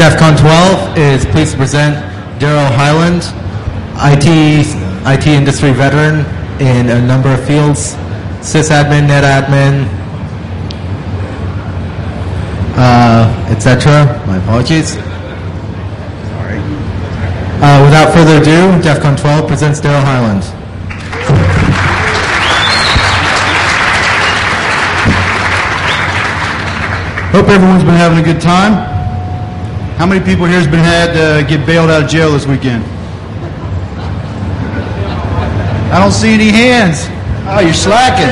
DEF CON 12 is pleased to present Daryl Hyland, IT industry veteran in a number of fields, sysadmin, netadmin, etc. My apologies. Sorry. Without further ado, DEF CON 12 presents Daryl Hyland. Hope everyone's been having a good time. How many people here has been had to get bailed out of jail this weekend? I don't see any hands. Oh, you're slacking.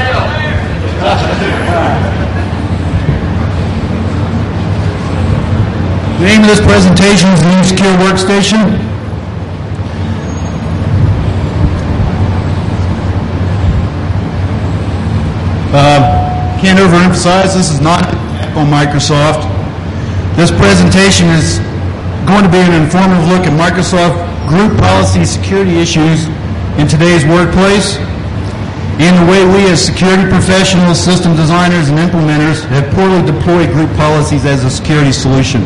The name of this presentation is the New Secure Workstation. Can't overemphasize, this is not on Microsoft. This presentation is going to be an informative look at Microsoft group policy security issues in today's workplace and the way we as security professionals, system designers, and implementers have poorly deployed group policies as a security solution.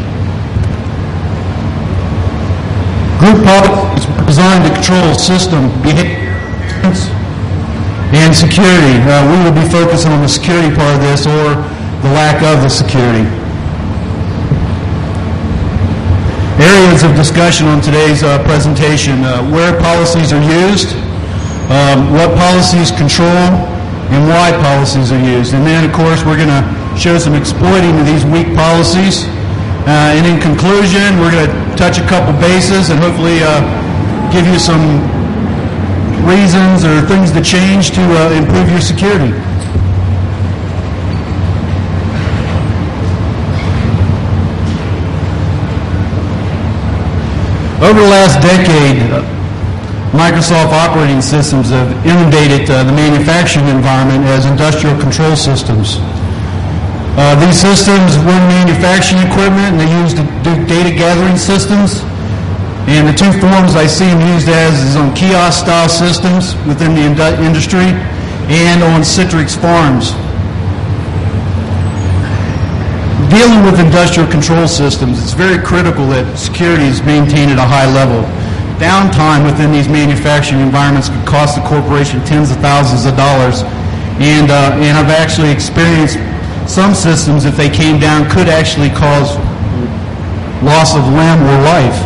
Group policies are designed to control system behavior and security. We will be focusing on the security part of this or the lack of the security. Areas of discussion on today's presentation, where policies are used, what policies control, and why policies are used. And then, of course, we're going to show some exploiting of these weak policies. And in conclusion, we're going to touch a couple bases and hopefully give you some reasons or things to change to improve your security. Over the last decade, Microsoft operating systems have inundated the manufacturing environment as industrial control systems. These systems run manufacturing equipment and they use data gathering systems. And the two forms I see them used as is on kiosk-style systems within the industry and on Citrix farms. Dealing with industrial control systems, it's very critical that security is maintained at a high level. Downtime within these manufacturing environments could cost the corporation tens of thousands of dollars. And I've actually experienced some systems, if they came down, could actually cause loss of limb or life.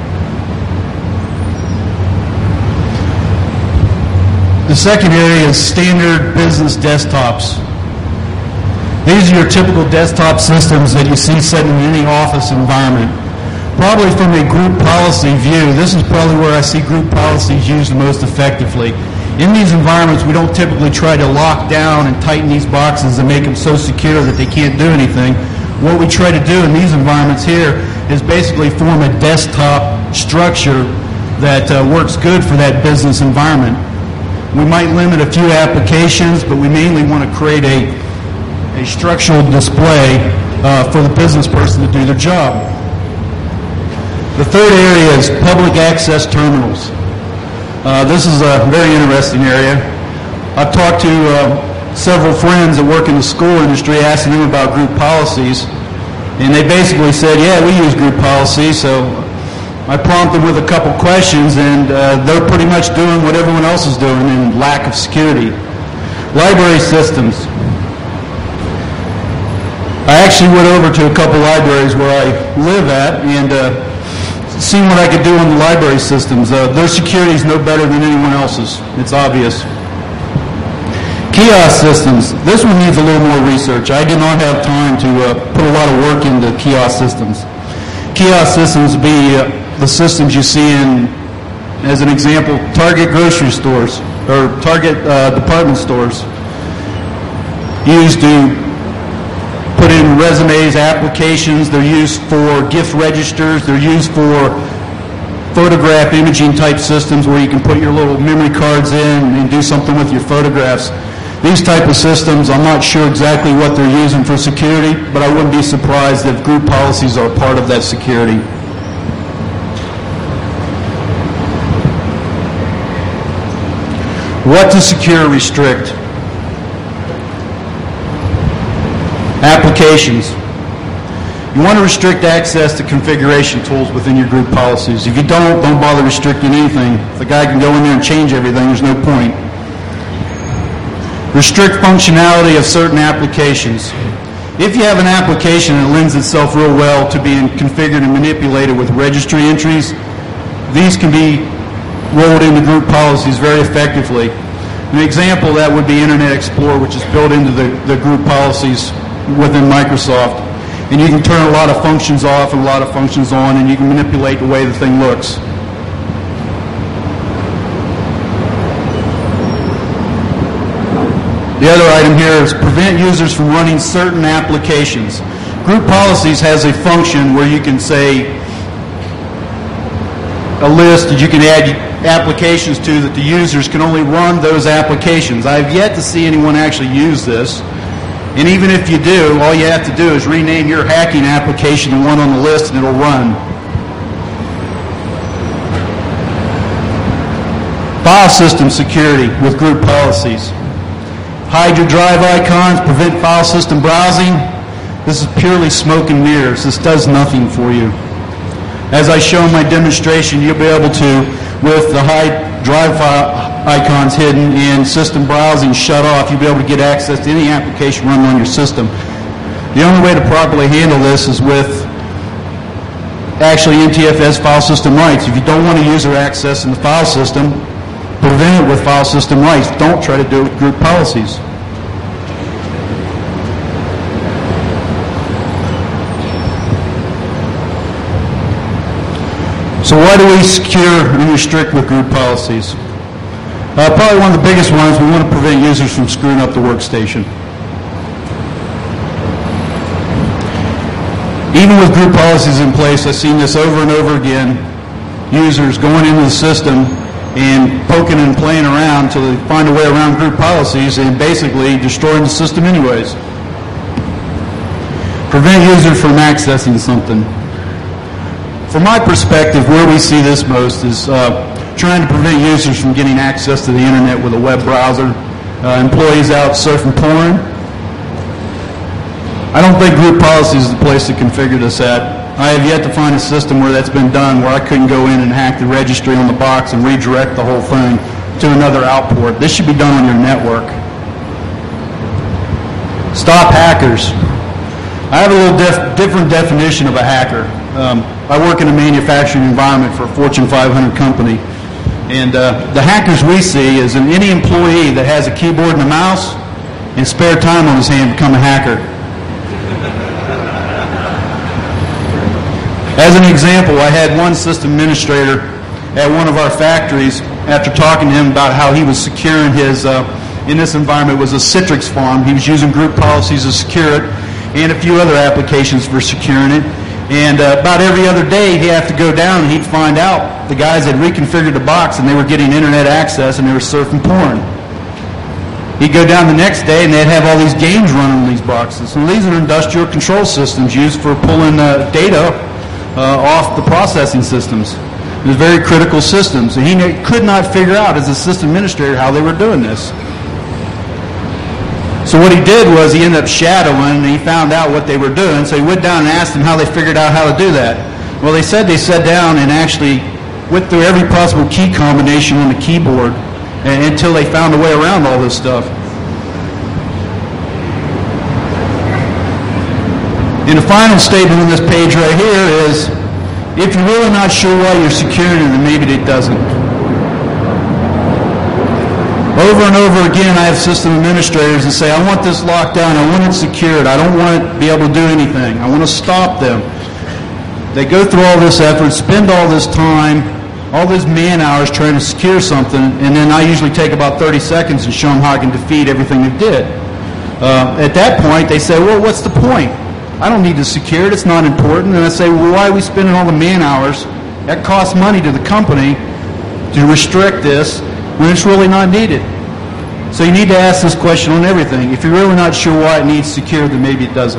The second area is standard business desktops. These are your typical desktop systems that you see set in any office environment. Probably from a group policy view, this is probably where I see group policies used the most effectively. In these environments, we don't typically try to lock down and tighten these boxes and make them so secure that they can't do anything. What we try to do in these environments here is basically form a desktop structure that works good for that business environment. We might limit a few applications, but we mainly want to create a structural display for the business person to do their job. The third area is public access terminals. This is a very interesting area. I've talked to several friends that work in the school industry, asking them about group policies, and they basically said, yeah, we use group policies. So I prompted them with a couple questions, and they're pretty much doing what everyone else is doing in lack of security. Library systems. I actually went over to a couple libraries where I live at and seen what I could do on the library systems. Their security is no better than anyone else's. It's obvious. Kiosk systems. This one needs a little more research. I did not have time to put a lot of work into kiosk systems. Kiosk systems would be the systems you see in, as an example, Target grocery stores or Target department stores. Used to put in resumes, applications. They're used for gift registers. They're used for photograph imaging type systems where you can put your little memory cards in and do something with your photographs. These type of systems, I'm not sure exactly what they're using for security, but I wouldn't be surprised if group policies are part of that security. What to secure or restrict? Applications. You want to restrict access to configuration tools within your group policies. If you don't bother restricting anything. If the guy can go in there and change everything, there's no point. Restrict functionality of certain applications. If you have an application that lends itself real well to being configured and manipulated with registry entries, these can be rolled into group policies very effectively. An example of that would be Internet Explorer, which is built into the group policies within Microsoft. And you can turn a lot of functions off and a lot of functions on, and you can manipulate the way the thing looks. The other item here is prevent users from running certain applications. Group policies has a function where you can say a list that you can add applications to that the users can only run those applications. I have yet to see anyone actually use this. And even if you do, all you have to do is rename your hacking application to one on the list and it'll run. File system security with group policies. Hide your drive icons, prevent file system browsing. This is purely smoke and mirrors. This does nothing for you. As I show in my demonstration, you'll be able to, with the hide drive file icons hidden and system browsing shut off, you'll be able to get access to any application running on your system. The only way to properly handle this is with actually NTFS file system rights. If you don't want a user access in the file system, prevent it with file system rights. Don't try to do it with group policies. So why do we secure and restrict with group policies? Probably one of the biggest ones, we want to prevent users from screwing up the workstation. Even with group policies in place, I've seen this over and over again. Users going into the system and poking and playing around until they find a way around group policies and basically destroying the system anyways. Prevent users from accessing something. From my perspective, where we see this most is trying to prevent users from getting access to the internet with a web browser, employees out surfing porn. I don't think group policies is the place to configure this at. I have yet to find a system where that's been done where I couldn't go in and hack the registry on the box and redirect the whole thing to another output. This should be done on your network. Stop hackers. I have a little different definition of a hacker. I work in a manufacturing environment for a Fortune 500 company. And the hackers we see is any employee that has a keyboard and a mouse and spare time on his hand become a hacker. As an example, I had one system administrator at one of our factories, after talking to him about how he was securing his, in this environment, it was a citrus farm. He was using group policies to secure it and a few other applications for securing it. And about every other day, he'd have to go down and he'd find out the guys had reconfigured the box and they were getting internet access and they were surfing porn. He'd go down the next day and they'd have all these games running on these boxes. And these are industrial control systems used for pulling data off the processing systems. It was very critical systems. And he could not figure out as a system administrator how they were doing this. So what he did was he ended up shadowing and he found out what they were doing. So he went down and asked them how they figured out how to do that. Well, they said they sat down and actually went through every possible key combination on the keyboard until they found a way around all this stuff. And the final statement on this page right here is, if you're really not sure why you're securing it, then maybe it doesn't. Over and over again, I have system administrators that say, I want this locked down, I want it secured, I don't want it to be able to do anything, I want to stop them. They go through all this effort, spend all this time, all these man hours trying to secure something, and then I usually take about 30 seconds and show them how I can defeat everything they did. At that point, they say, well, what's the point? I don't need to secure it, it's not important. And I say, well, why are we spending all the man hours? That costs money to the company to restrict this when it's really not needed. So you need to ask this question on everything. If you're really not sure why it needs secured, then maybe it doesn't.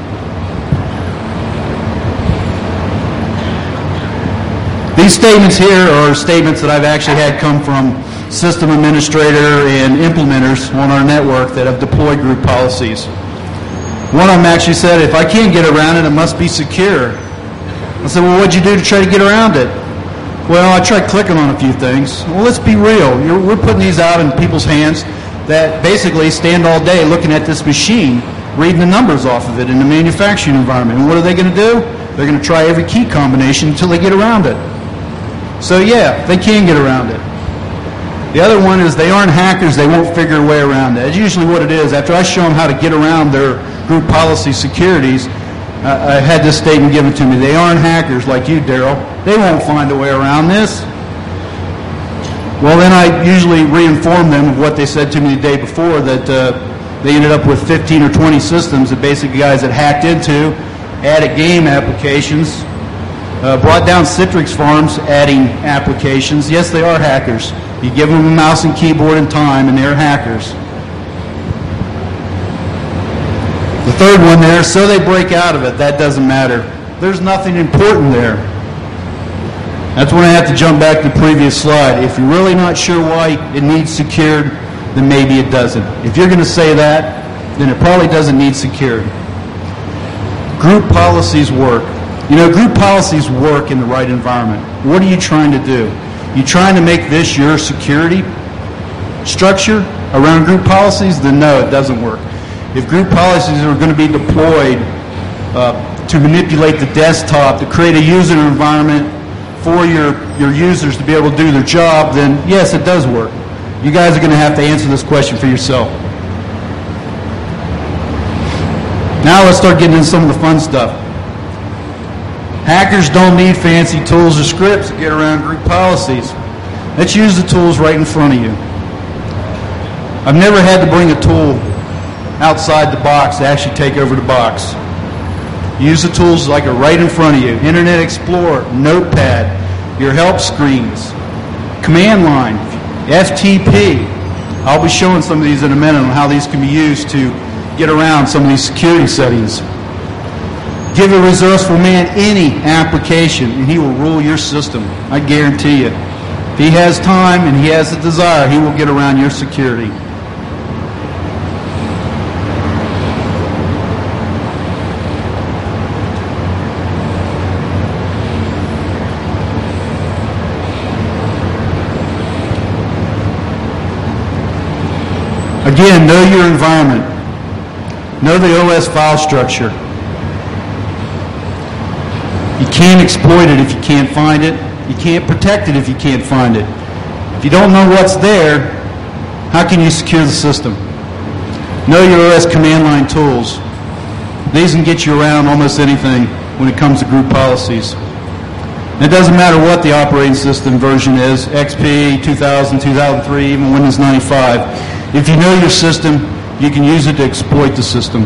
These statements here are statements that I've actually had come from system administrator and implementers on our network that have deployed group policies. One of them actually said, if I can't get around it, it must be secure. I said, well, what'd you do to try to get around it? Well, I tried clicking on a few things. Well, let's be real. We're putting these out in people's hands that basically stand all day looking at this machine, reading the numbers off of it in the manufacturing environment. And what are they going to do? They're going to try every key combination until they get around it. So yeah, they can get around it. The other one is they aren't hackers, they won't figure a way around it. That's usually what it is. After I show them how to get around their group policy securities, I had this statement given to me. They aren't hackers like you, Daryl. They won't find a way around this. Well, then I usually re-inform them of what they said to me the day before, that they ended up with 15 or 20 systems that basically guys had hacked into, added game applications, brought down Citrix farms adding applications. Yes, they are hackers. You give them a mouse and keyboard and time, and they're hackers. The third one there, so they break out of it. That doesn't matter. There's nothing important there. That's when I have to jump back to the previous slide. If you're really not sure why it needs secured, then maybe it doesn't. If you're going to say that, then it probably doesn't need secured. Group policies work. You know, group policies work in the right environment. What are you trying to do? You trying to make this your security structure around group policies? Then no, it doesn't work. If group policies are going to be deployed to manipulate the desktop, to create a user environment for your users to be able to do their job, then yes, it does work. You guys are going to have to answer this question for yourself. Now let's start getting into some of the fun stuff. Hackers don't need fancy tools or scripts to get around group policies. Let's use the tools right in front of you. I've never had to bring a tool outside the box to actually take over the box. Use the tools like are right in front of you. Internet Explorer, Notepad, your help screens, command line, FTP. I'll be showing some of these in a minute on how these can be used to get around some of these security settings. Give a resourceful man any application and he will rule your system. I guarantee you. If he has time and he has the desire, he will get around your security. Again, know your environment. Know the OS file structure. You can't exploit it if you can't find it. You can't protect it if you can't find it. If you don't know what's there, how can you secure the system? Know your OS command line tools. These can get you around almost anything when it comes to group policies. And it doesn't matter what the operating system version is, XP, 2000, 2003, even Windows 95. If you know your system, you can use it to exploit the system.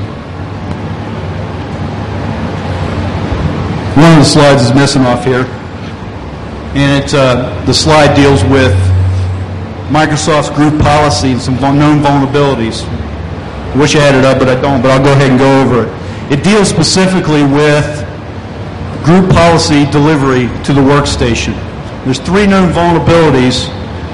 One of the slides is missing off here. And the slide deals with Microsoft's group policy and some known vulnerabilities. I wish I had it up, but I don't, but I'll go ahead and go over it. It deals specifically with group policy delivery to the workstation. There's 3 known vulnerabilities.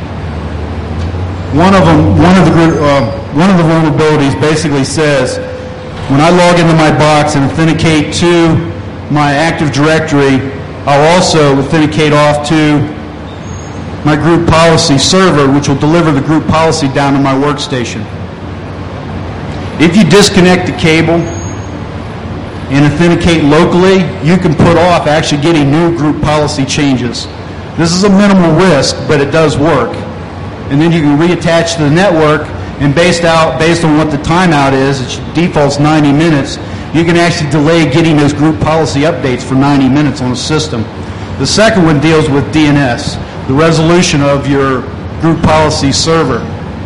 One of the vulnerabilities basically says, when I log into my box and authenticate to my Active Directory, I'll also authenticate off to my group policy server, which will deliver the group policy down to my workstation. If you disconnect the cable and authenticate locally, you can put off actually getting new group policy changes. This is a minimal risk, but it does work. And then you can reattach to the network, and based on what the timeout is, it defaults 90 minutes, you can actually delay getting those group policy updates for 90 minutes on a system. The second one deals with DNS, the resolution of your group policy server.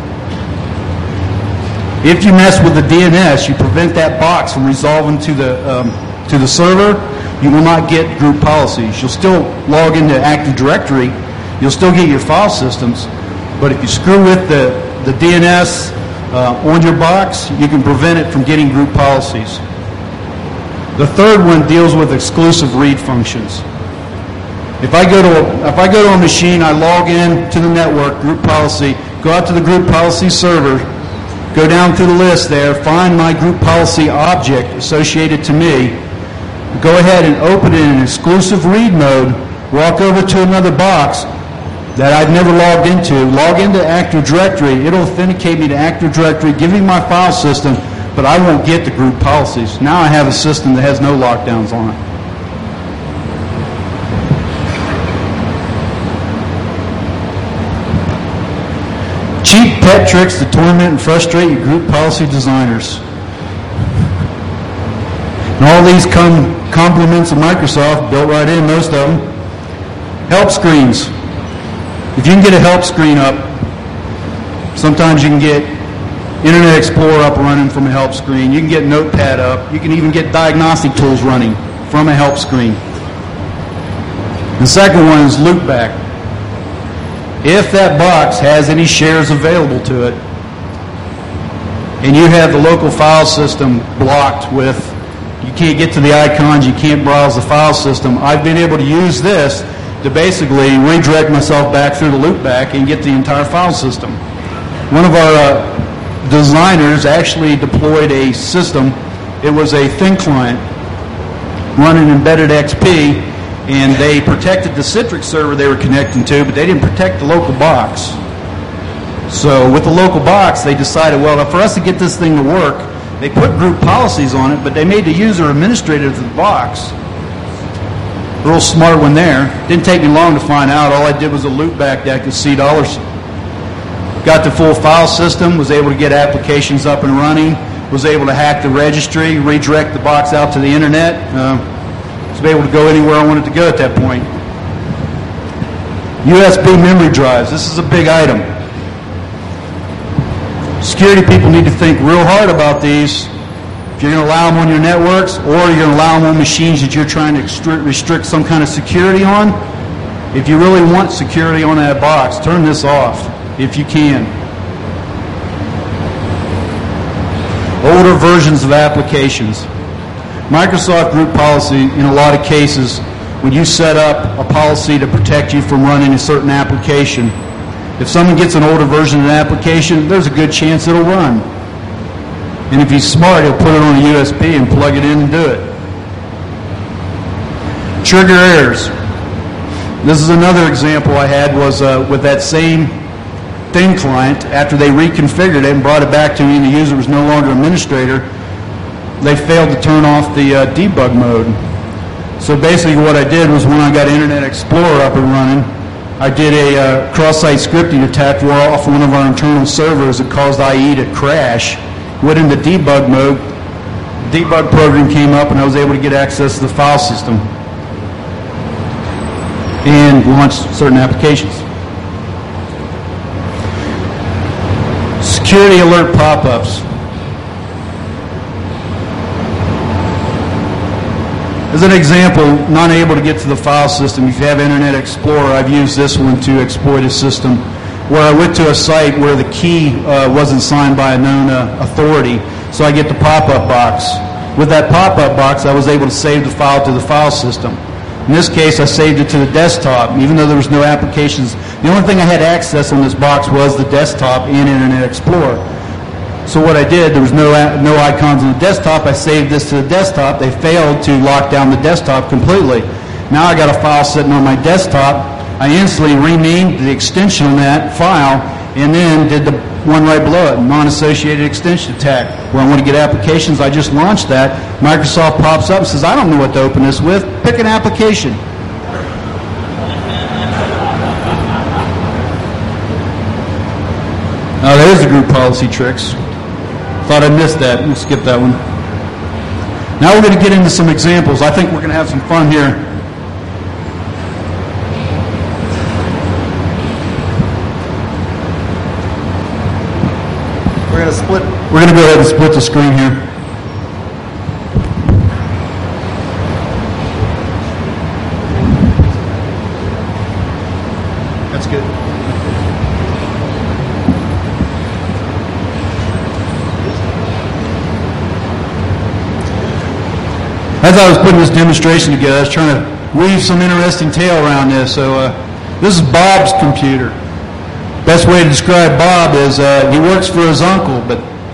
If you mess with the DNS, you prevent that box from resolving to the server, you will not get group policies. You'll still log into Active Directory, you'll still get your file systems, but if you screw with the DNS on your box, you can prevent it from getting group policies. The third one deals with exclusive read functions. If I go to a machine, I log in to the network, group policy, go out to the group policy server, go down through the list there, find my group policy object associated to me, go ahead and open it in exclusive read mode, walk over to another box that I've never logged into, log into Active Directory. It'll authenticate me to Active Directory, give me my file system, but I won't get the group policies. Now I have a system that has no lockdowns on it. Cheap pet tricks to torment and frustrate your group policy designers. And all these compliments of Microsoft, built right in, most of them. Help screens. If you can get a help screen up, sometimes you can get Internet Explorer up running from a help screen. You can get Notepad up. You can even get diagnostic tools running from a help screen. The second one is loopback. If that box has any shares available to it, and you have the local file system blocked with, you can't get to the icons, you can't browse the file system, I've been able to use this to basically redirect myself back through the loopback and get the entire file system. One of our designers actually deployed a system. It was a thin client running embedded XP, and they protected the Citrix server they were connecting to, but they didn't protect the local box. So with the local box, they decided, well, for us to get this thing to work, they put group policies on it, but they made the user administrator of the box. Real smart one there. Didn't take me long to find out. All I did was a loopback that could see dollars. Got the full file system, was able to get applications up and running, was able to hack the registry, redirect the box out to the internet. Was able to go anywhere I wanted to go at that point. USB memory drives. This is a big item. Security people need to think real hard about these. If you're going to allow them on your networks, or you're going to allow them on machines that you're trying to restrict some kind of security on, if you really want security on that box, turn this off if you can. Older versions of applications. Microsoft group policy, in a lot of cases, when you set up a policy to protect you from running a certain application, if someone gets an older version of an application, there's a good chance it'll run. And if he's smart, he'll put it on a USB and plug it in and do it. Trigger errors. This is another example I had, was with that same thin client. After they reconfigured it and brought it back to me and the user was no longer administrator, they failed to turn off the debug mode. So basically what I did was, when I got Internet Explorer up and running, I did a cross-site scripting attack off one of our internal servers that caused IE to crash. Went into debug mode. Debug program came up and I was able to get access to the file system and launch certain applications. Security alert pop-ups. As an example, not able to get to the file system, if you have Internet Explorer, I've used this one to exploit a system where I went to a site where the key wasn't signed by a known authority, so I get the pop-up box. With that pop-up box, I was able to save the file to the file system. In this case, I saved it to the desktop, even though there was no applications. The only thing I had access on this box was the desktop in Internet Explorer. So what I did, there was no icons on the desktop. I saved this to the desktop. They failed to lock down the desktop completely. Now I got a file sitting on my desktop. I instantly renamed the extension on that file and then did the one right below it, non-associated extension attack. Where I want to get applications, I just launched that. Microsoft pops up and says, I don't know what to open this with. Pick an application. Oh, there's the group policy tricks. Thought I missed that. We'll skip that one. Now we're going to get into some examples. I think we're going to have some fun here. We're going to go ahead and split the screen here. That's good. As I was putting this demonstration together, I was trying to weave some interesting tale around this. So this is Bob's computer. Best way to describe Bob is he works for his uncle, but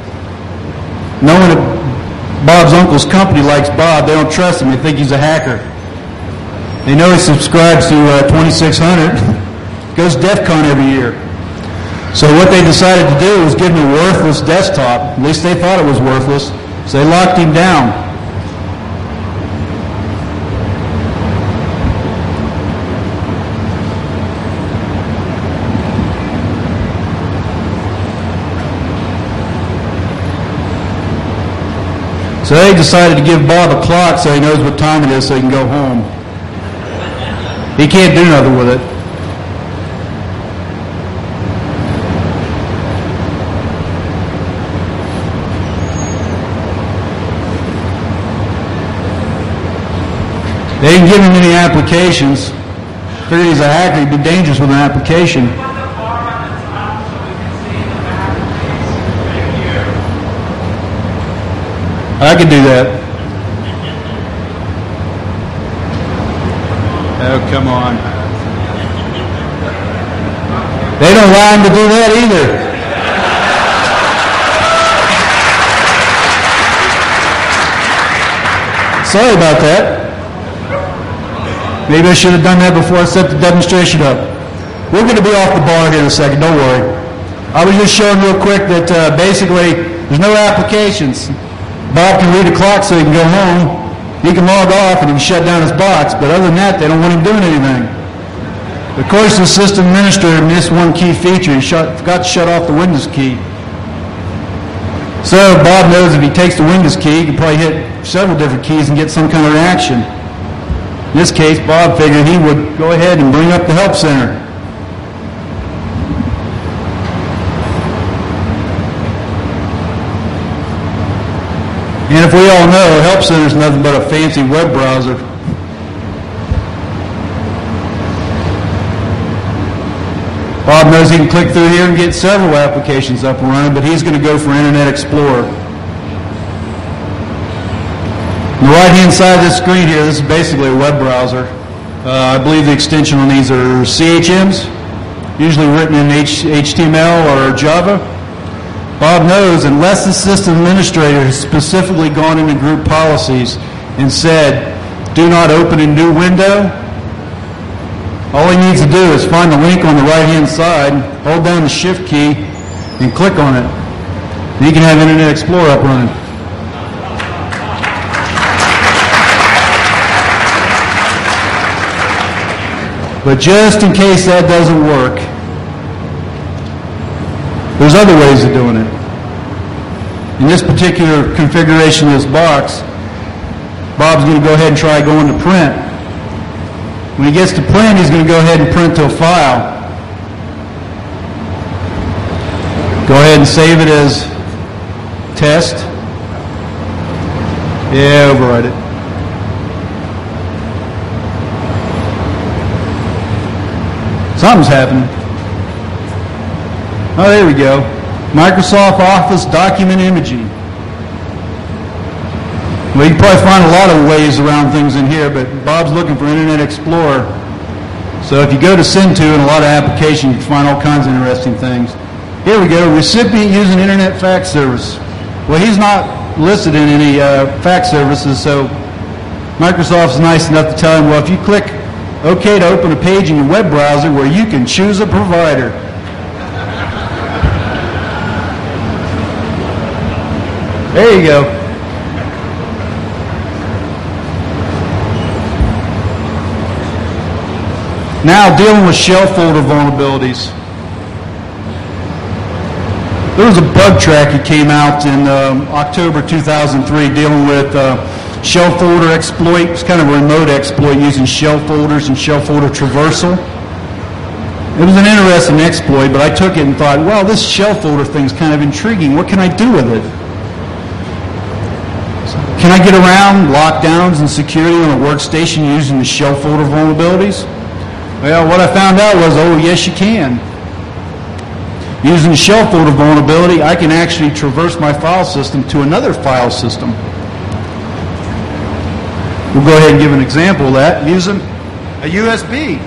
Knowing that Bob's uncle's company likes Bob, they don't trust him. They think he's a hacker. They know he subscribes to 2600, goes DEF CON every year. So what they decided to do was give him a worthless desktop. At least they thought it was worthless. So they locked him down. So they decided to give Bob a clock so he knows what time it is so he can go home. He can't do nothing with it. They didn't give him any applications. Figured he's a hacker, he'd be dangerous with an application. I could do that. Oh, come on. They don't allow him to do that either. Sorry about that. Maybe I should have done that before I set the demonstration up. We're going to be off the bar here in a second, don't worry. I was just showing real quick that basically there's no applications. Bob can read a clock so he can go home. He can log off and he can shut down his box, but other than that, they don't want him doing anything. Of course, the system administrator missed one key feature. He forgot to shut off the Windows key. So Bob knows if he takes the Windows key, he can probably hit several different keys and get some kind of reaction. In this case, Bob figured he would go ahead and bring up the help center. And if we all know, Help Center is nothing but a fancy web browser. Bob knows he can click through here and get several applications up and running, but he's going to go for Internet Explorer. On the right-hand side of this screen here, this is basically a web browser. I believe the extension on these are CHMs, usually written in HTML or Java. Bob knows unless the system administrator has specifically gone into group policies and said, do not open a new window, all he needs to do is find the link on the right-hand side, hold down the Shift key, and click on it. And he can have Internet Explorer up running. But just in case that doesn't work, there's other ways of doing it. In this particular configuration of this box, Bob's going to go ahead and try going to print. When he gets to print, he's going to go ahead and print to a file. Go ahead and save it as test. Yeah, overwrite it. Something's happening. Oh, there we go. Microsoft Office document imaging. Well, you can probably find a lot of ways around things in here, but Bob's looking for Internet Explorer. So if you go to Send To in a lot of applications, you can find all kinds of interesting things. Here we go. Recipient using Internet fax service. Well, he's not listed in any fax services, so Microsoft's nice enough to tell him, well, if you click OK to open a page in your web browser where you can choose a provider. There you go. Now dealing with shell folder vulnerabilities. There was a bug track that came out in October 2003 dealing with shell folder exploit. It's kind of a remote exploit using shell folders and shell folder traversal. It was an interesting exploit, but I took it and thought, well, this shell folder thing's kind of intriguing. What can I do with it? Can I get around lockdowns and security on a workstation using the shell folder vulnerabilities? Well, what I found out was, oh, yes, you can. Using the shell folder vulnerability, I can actually traverse my file system to another file system. We'll go ahead and give an example of that using a USB.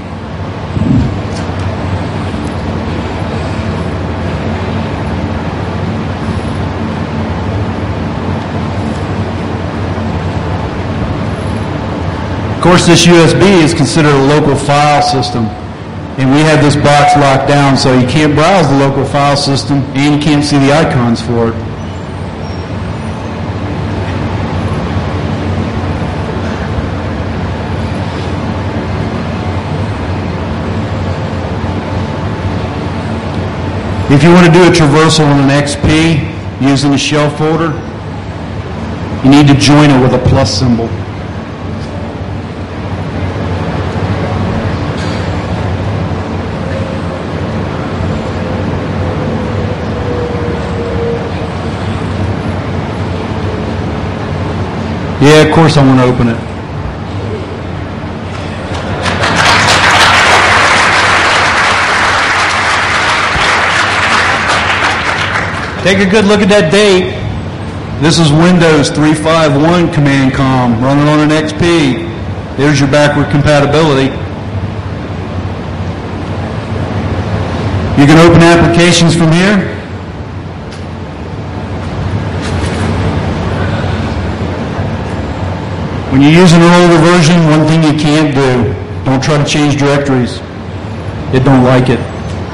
Of course, this USB is considered a local file system, and we have this box locked down, so you can't browse the local file system, and you can't see the icons for it. If you want to do a traversal on an XP using a shell folder, you need to join it with a plus symbol. Yeah, of course I want to open it. Take a good look at that date. This is Windows 351 Command Com running on an XP. There's your backward compatibility. You can open applications from here. When you're using an older version, one thing you can't do, don't try to change directories. It don't like it.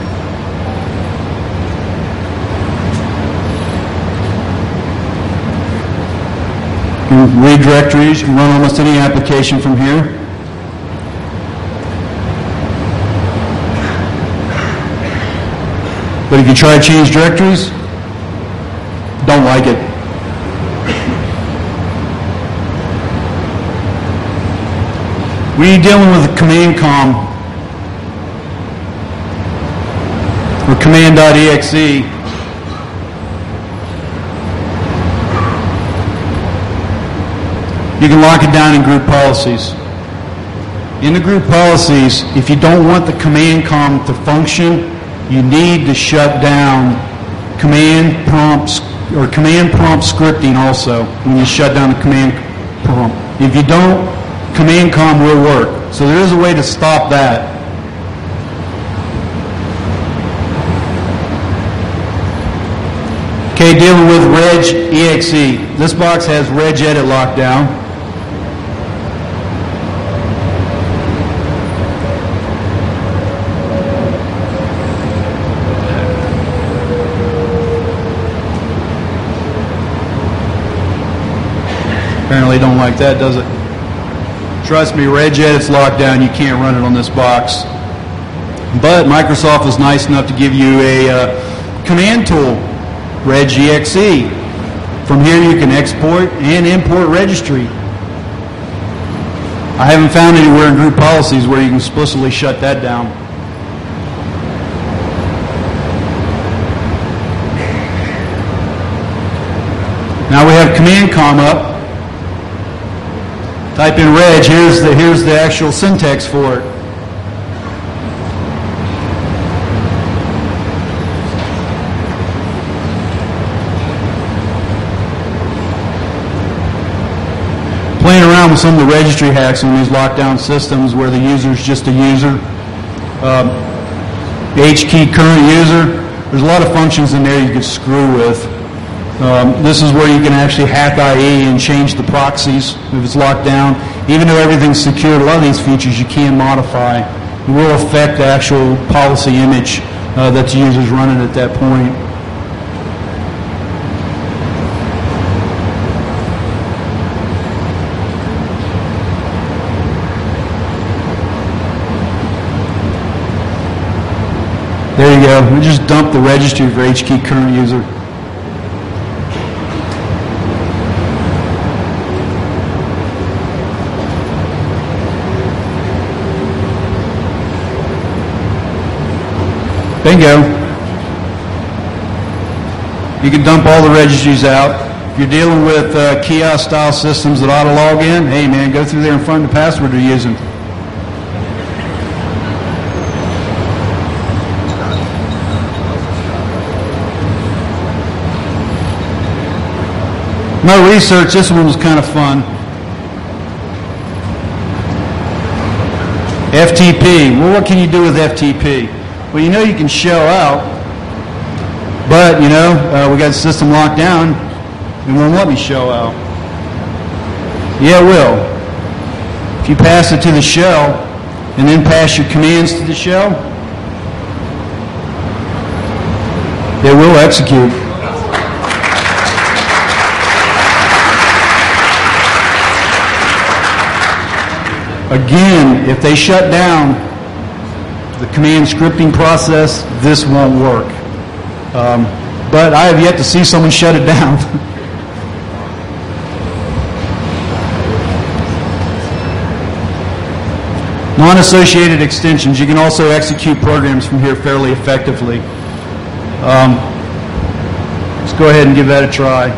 You can read directories, you can run almost any application from here. But if you try to change directories, don't like it. When you're dealing with a command com or command.exe, you can lock it down in group policies. In the group policies, if you don't want the command com to function, you need to shut down command prompt scripting also when you shut down the command prompt. If you don't, command com will work. So there is a way to stop that. Okay, dealing with regexe. This box has regedit locked down. Apparently don't like that, does it? Trust me, regedit's locked down. You can't run it on this box. But Microsoft was nice enough to give you a command tool, regexe. From here you can export and import registry. I haven't found anywhere in group policies where you can explicitly shut that down. Now we have command com up. Type in reg, here's the actual syntax for it. Playing around with some of the registry hacks on these lockdown systems where the user's just a user. H-key current user, there's a lot of functions in there you could screw with. This is where you can actually hack IE and change the proxies if it's locked down. Even though everything's secured, a lot of these features you can modify. It will affect the actual policy image that the user's running at that point. There you go. We just dumped the registry for H-key current user. Bingo. You can dump all the registries out. If you're dealing with kiosk-style systems that auto-log in, hey man, go through there and find the password you're using. My research, this one was kind of fun. FTP. Well, what can you do with FTP? Well, you know you can shell out, but, you know, we got the system locked down. It won't let me shell out. Yeah, it will. If you pass it to the shell and then pass your commands to the shell, it will execute. Again, if they shut down the command scripting process, this won't work. But I have yet to see someone shut it down. Non-associated extensions. You can also execute programs from here fairly effectively. Let's go ahead and give that a try.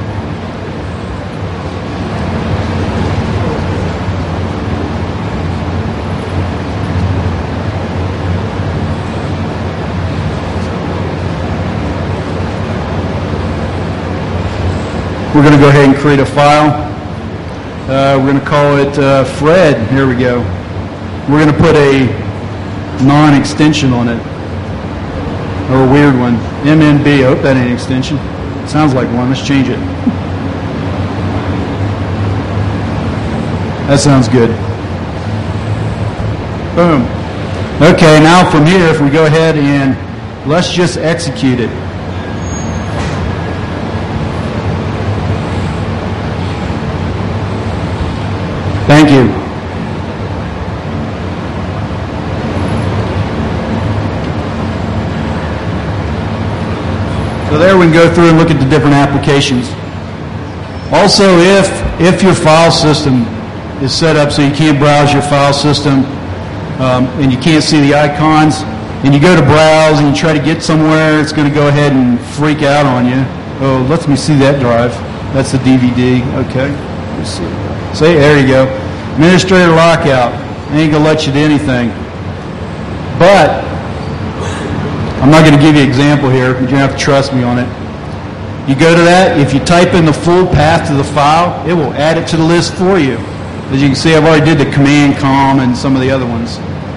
We're going to go ahead and create a file. We're going to call it Fred. Here we go. We're going to put a non-extension on it, or a weird one. MNB. I hope that ain't an extension. Sounds like one. Let's change it. That sounds good. Boom. Okay, now from here, if we go ahead and let's just execute it. Thank you. So there we can go through and look at the different applications. Also, if your file system is set up so you can't browse your file system and you can't see the icons, and you go to browse and you try to get somewhere, it's going to go ahead and freak out on you. Oh, let me see that drive. That's the DVD. Okay. Let's see. See, there you go. Administrator lockout. Ain't going to let you do anything. But I'm not going to give you an example here. You're going to have to trust me on it. You go to that. If you type in the full path to the file, it will add it to the list for you. As you can see, I've already did the command com and some of the other ones.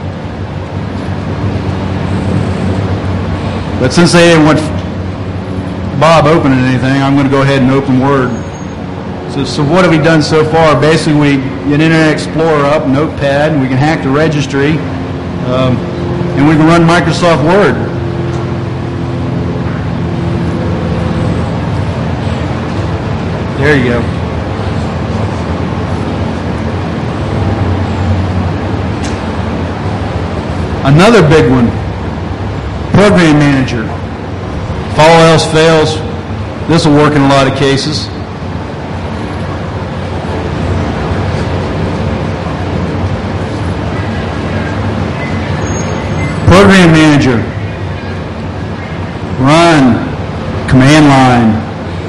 But since they didn't want Bob opening anything, I'm going to go ahead and open Word. So what have we done so far? Basically, we get Internet Explorer up, Notepad, and we can hack the registry, and we can run Microsoft Word. There you go. Another big one, Program Manager. If all else fails, this will work in a lot of cases. Program Manager. Run. Command line.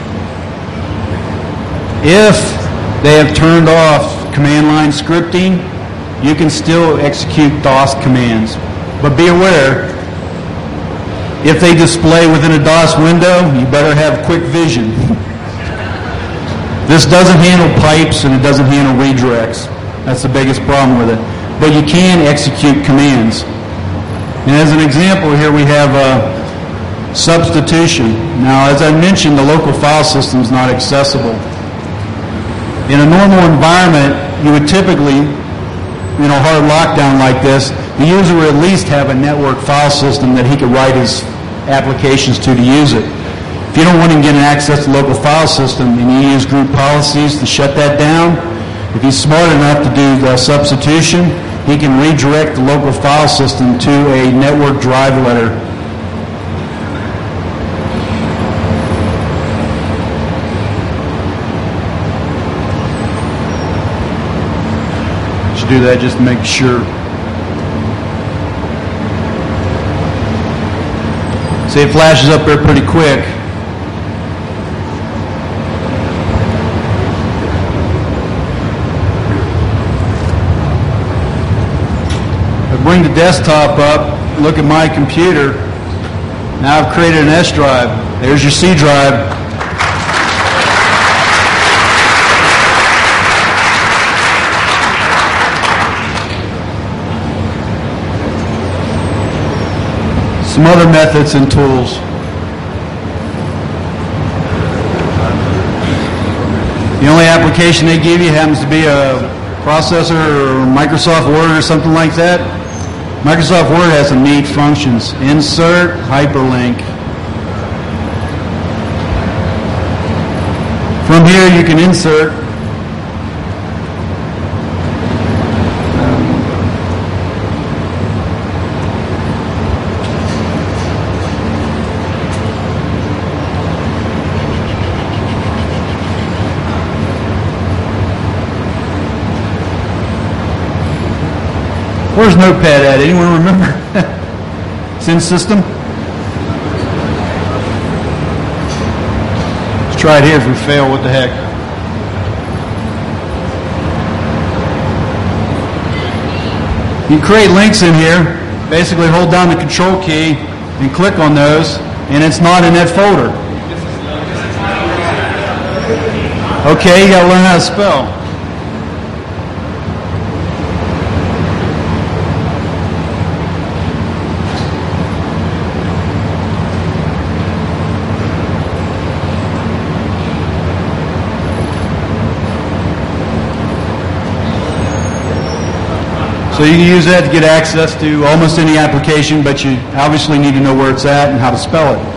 If they have turned off command line scripting, you can still execute DOS commands. But be aware, if they display within a DOS window, you better have quick vision. This doesn't handle pipes and it doesn't handle redirects. That's the biggest problem with it. But you can execute commands. And as an example here we have substitution. Now, as I mentioned, the local file system is not accessible. In a normal environment, you would typically, hard lockdown like this, the user would at least have a network file system that he could write his applications to use it. If you don't want him getting access to the local file system and you use group policies to shut that down, if he's smart enough to do the substitution, he can redirect the local file system to a network drive letter. Should do that just to make sure. See, it flashes up there pretty quick. Bring the desktop up, look at my computer. Now I've created an S drive. There's your C drive. Some other methods and tools. The only application they give you happens to be a processor or Microsoft Word or something like that, Microsoft Word has some neat functions. Insert, hyperlink. From here you can insert Where's Notepad at? Anyone remember? It's in system. Let's try it here. If we fail, what the heck? You create links in here. Basically hold down the control key and click on those, and it's not in that folder. Okay, you got to learn how to spell. So you can use that to get access to almost any application, but you obviously need to know where it's at and how to spell it.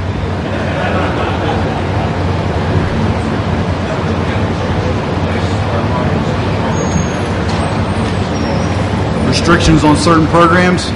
Restrictions on certain programs.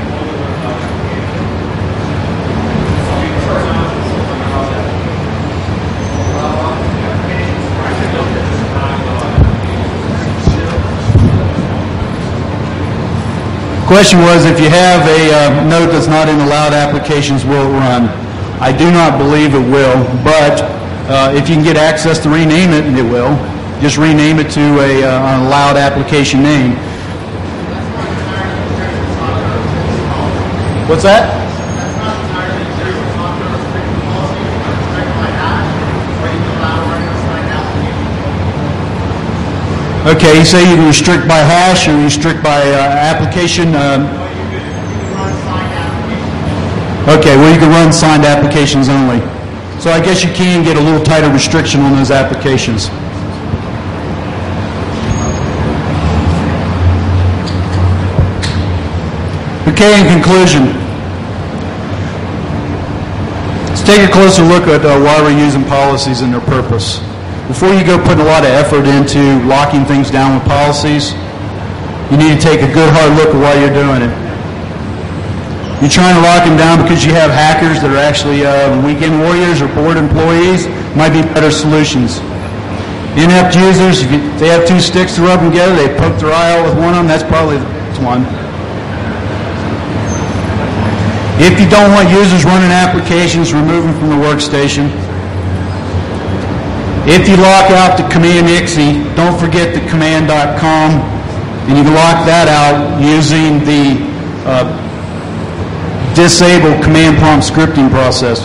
Question was, if you have a note that's not in allowed applications, will it run? I do not believe it will, but if you can get access to rename it, it will. Just rename it to an allowed application name. What's that? Okay, you say you can restrict by hash or restrict by application. Okay, well you can run signed applications only. So I guess you can get a little tighter restriction on those applications. Okay, in conclusion, let's take a closer look at why we're using policies and their purpose. Before you go putting a lot of effort into locking things down with policies, you need to take a good hard look at why you're doing it. You're trying to lock them down because you have hackers that are actually weekend warriors or bored employees, might be better solutions. Inept users, if they have two sticks to rub together, they poke their eye out with one of them, that's probably one. If you don't want users running applications, remove them from the workstation. If you lock out the command .exe, don't forget the command.com, and you can lock that out using the disable command prompt scripting process.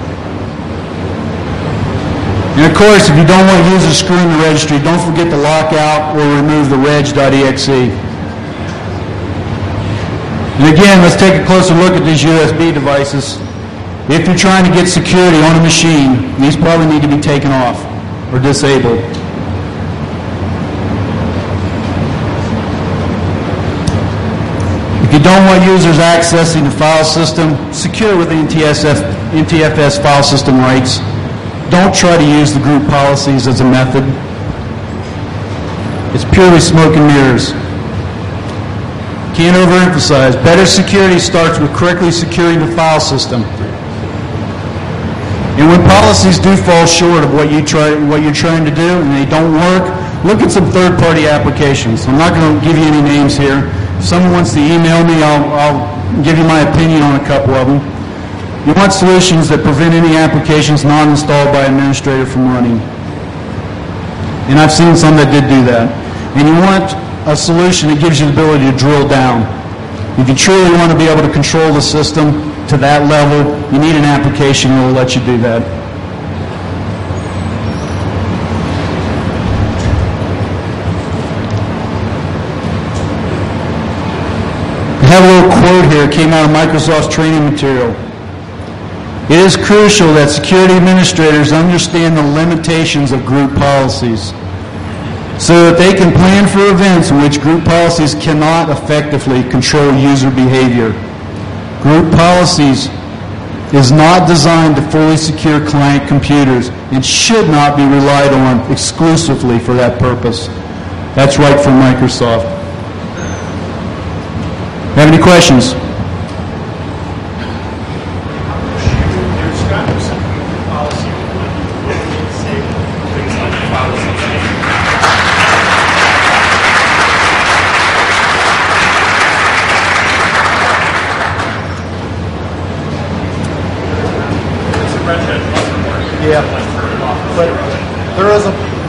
And of course, if you don't want users screwing the registry, don't forget to lock out or remove the reg.exe. And again, let's take a closer look at these USB devices. If you're trying to get security on a machine, these probably need to be taken off or disabled. If you don't want users accessing the file system, secure with NTFS file system rights. Don't try to use the group policies as a method. It's purely smoke and mirrors. Can't overemphasize. Better security starts with correctly securing the file system. And when policies do fall short of what you're trying to do and they don't work, look at some third-party applications. I'm not going to give you any names here. If someone wants to email me, I'll give you my opinion on a couple of them. You want solutions that prevent any applications not installed by an administrator from running. And I've seen some that did do that. And you want a solution that gives you the ability to drill down. If you truly want to be able to control the system to that level, you need an application that will let you do that. I have a little quote here. It came out of Microsoft's training material. It is crucial that security administrators understand the limitations of group policies. so that they can plan for events in which group policies cannot effectively control user behavior. Group policies is not designed to fully secure client computers and should not be relied on exclusively for that purpose. That's right from Microsoft. Have any questions? Yeah, but there is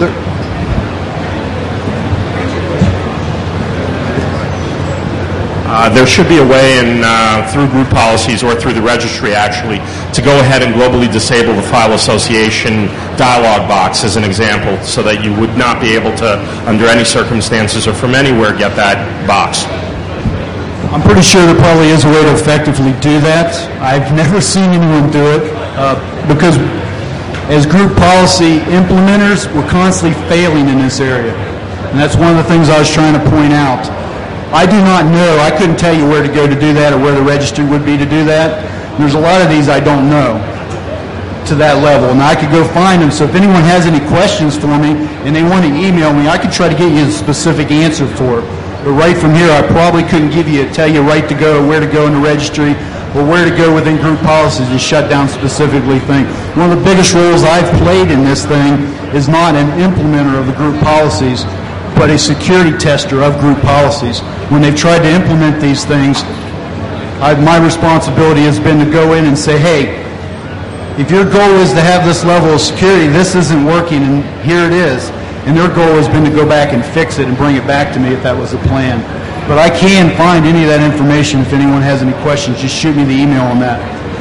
there should be a way through group policies or through the registry actually to go ahead and globally disable the file association dialog box as an example so that you would not be able to, under any circumstances or from anywhere, get that box. I'm pretty sure there probably is a way to effectively do that. I've never seen anyone do it because as group policy implementers, we're constantly failing in this area. And that's one of the things I was trying to point out. I do not know. I couldn't tell you where to go to do that or where the registry would be to do that. There's a lot of these I don't know to that level. And I could go find them. So if anyone has any questions for me and they want to email me, I could try to get you a specific answer for it. But right from here, I probably couldn't tell you right to go, where to go in the registry, or where to go within group policies to shut down specifically things. One of the biggest roles I've played in this thing is not an implementer of the group policies, but a security tester of group policies. When they've tried to implement these things, my responsibility has been to go in and say, hey, if your goal is to have this level of security, this isn't working, and here it is. And their goal has been to go back and fix it and bring it back to me if that was the plan. But I can find any of that information if anyone has any questions. Just shoot me the email on that.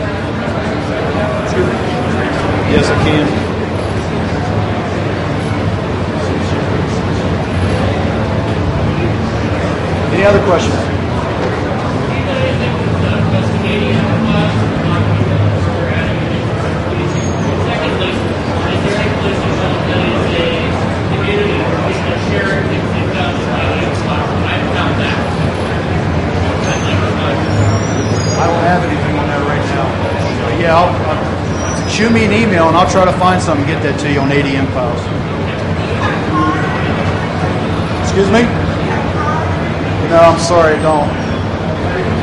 Yes, I can. Any other questions? Shoot me an email and I'll try to find something and get that to you on ADM files. Excuse me? No, I'm sorry, I don't.